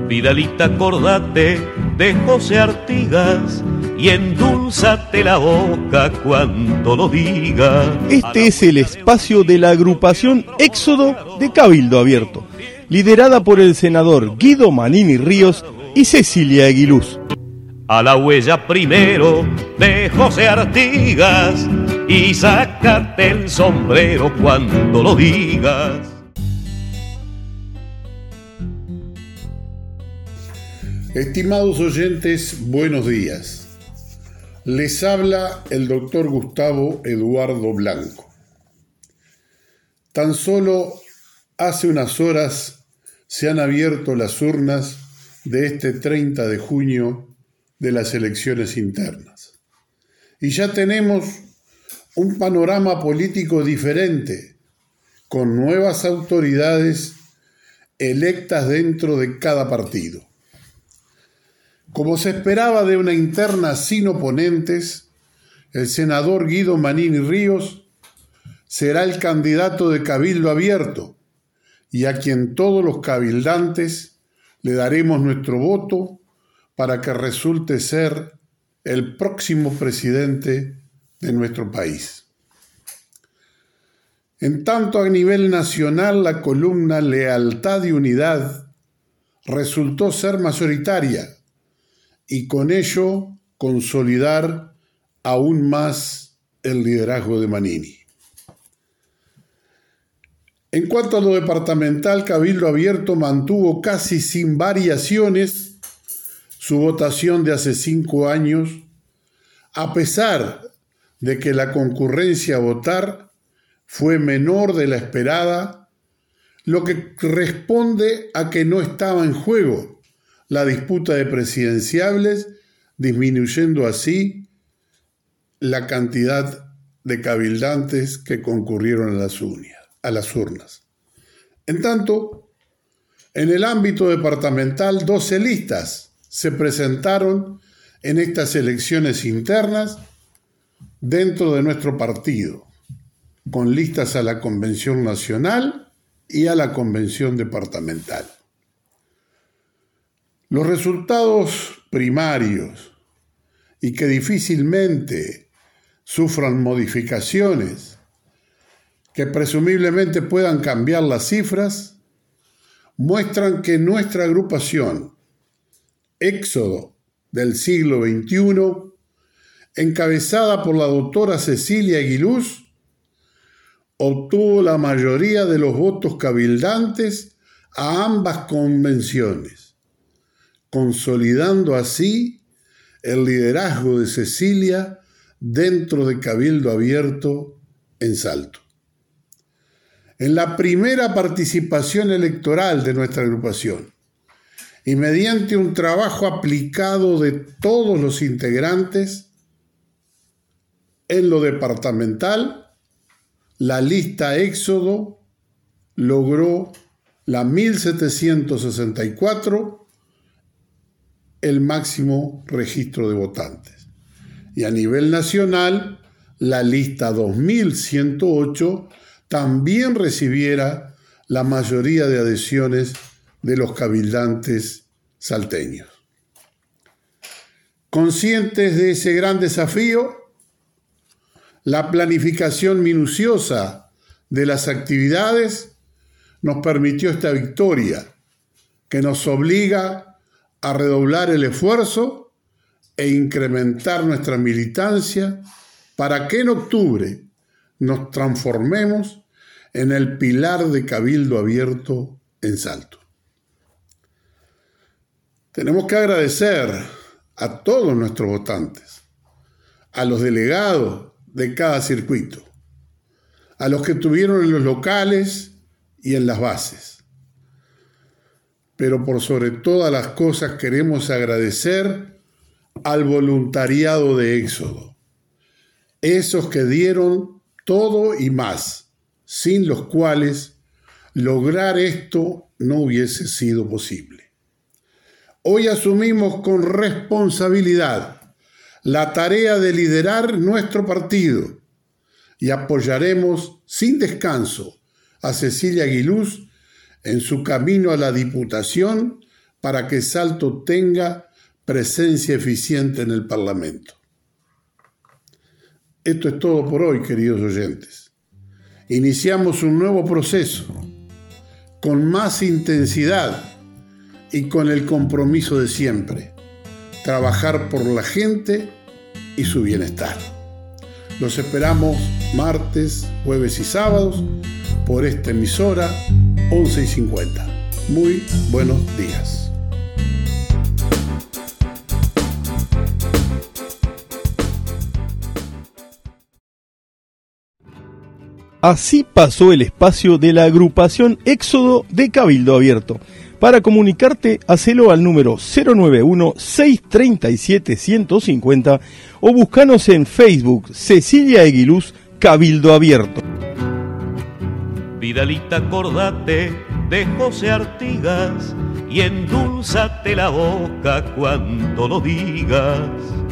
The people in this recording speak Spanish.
Vidalita, acordate de José Artigas y endulzate la boca cuando lo diga. Este es el espacio de la agrupación Éxodo de Cabildo Abierto, liderada por el senador Guido Manini Ríos y Cecilia Aguiluz. A la huella primero de José Artigas y sácate el sombrero cuando lo digas. Estimados oyentes, buenos días. Les habla el doctor Gustavo Eduardo Blanco. Tan solo hace unas horas se han abierto las urnas de este 30 de junio de las elecciones internas. Y ya tenemos un panorama político diferente, con nuevas autoridades electas dentro de cada partido. Como se esperaba de una interna sin oponentes, el senador Guido Manini Ríos será el candidato de Cabildo Abierto y a quien todos los cabildantes le daremos nuestro voto para que resulte ser el próximo presidente de nuestro país. En tanto, a nivel nacional, la columna Lealtad y Unidad resultó ser mayoritaria y con ello consolidar aún más el liderazgo de Manini. En cuanto a lo departamental, Cabildo Abierto mantuvo casi sin variaciones su votación de hace 5 años, a pesar de que la concurrencia a votar fue menor de la esperada, lo que responde a que no estaba en juego la disputa de presidenciables, disminuyendo así la cantidad de cabildantes que concurrieron a las urnas. En tanto, en el ámbito departamental, 12 listas se presentaron en estas elecciones internas dentro de nuestro partido, con listas a la Convención Nacional y a la Convención Departamental. Los resultados primarios, y que difícilmente sufran modificaciones, que presumiblemente puedan cambiar las cifras, muestran que nuestra agrupación, Éxodo del siglo XXI, encabezada por la doctora Cecilia Aguiluz, obtuvo la mayoría de los votos cabildantes a ambas convenciones, consolidando así el liderazgo de Cecilia dentro de Cabildo Abierto en Salto. En la primera participación electoral de nuestra agrupación, y mediante un trabajo aplicado de todos los integrantes, en lo departamental, la lista Éxodo logró la 1764, el máximo registro de votantes. Y a nivel nacional, la lista 2108 también recibiera la mayoría de adhesiones de los cabildantes salteños. Conscientes de ese gran desafío, la planificación minuciosa de las actividades nos permitió esta victoria, que nos obliga a redoblar el esfuerzo e incrementar nuestra militancia para que en octubre nos transformemos en el pilar de Cabildo Abierto en Salto. Tenemos que agradecer a todos nuestros votantes, a los delegados de cada circuito, a los que estuvieron en los locales y en las bases. Pero por sobre todas las cosas queremos agradecer al voluntariado de Éxodo, esos que dieron todo y más, sin los cuales lograr esto no hubiese sido posible. Hoy asumimos con responsabilidad la tarea de liderar nuestro partido y apoyaremos sin descanso a Cecilia Aguiluz en su camino a la Diputación para que Salto tenga presencia eficiente en el Parlamento. Esto es todo por hoy, queridos oyentes. Iniciamos un nuevo proceso, con más intensidad y con el compromiso de siempre, trabajar por la gente y su bienestar. Los esperamos martes, jueves y sábados por esta emisora 11:50. Muy buenos días. Así pasó el espacio de la agrupación Éxodo de Cabildo Abierto. Para comunicarte, hacelo al número 091-637-150 o búscanos en Facebook Cecilia Eguiluz Cabildo Abierto. Vidalita, acordate de José Artigas y endulzate la boca cuando lo digas.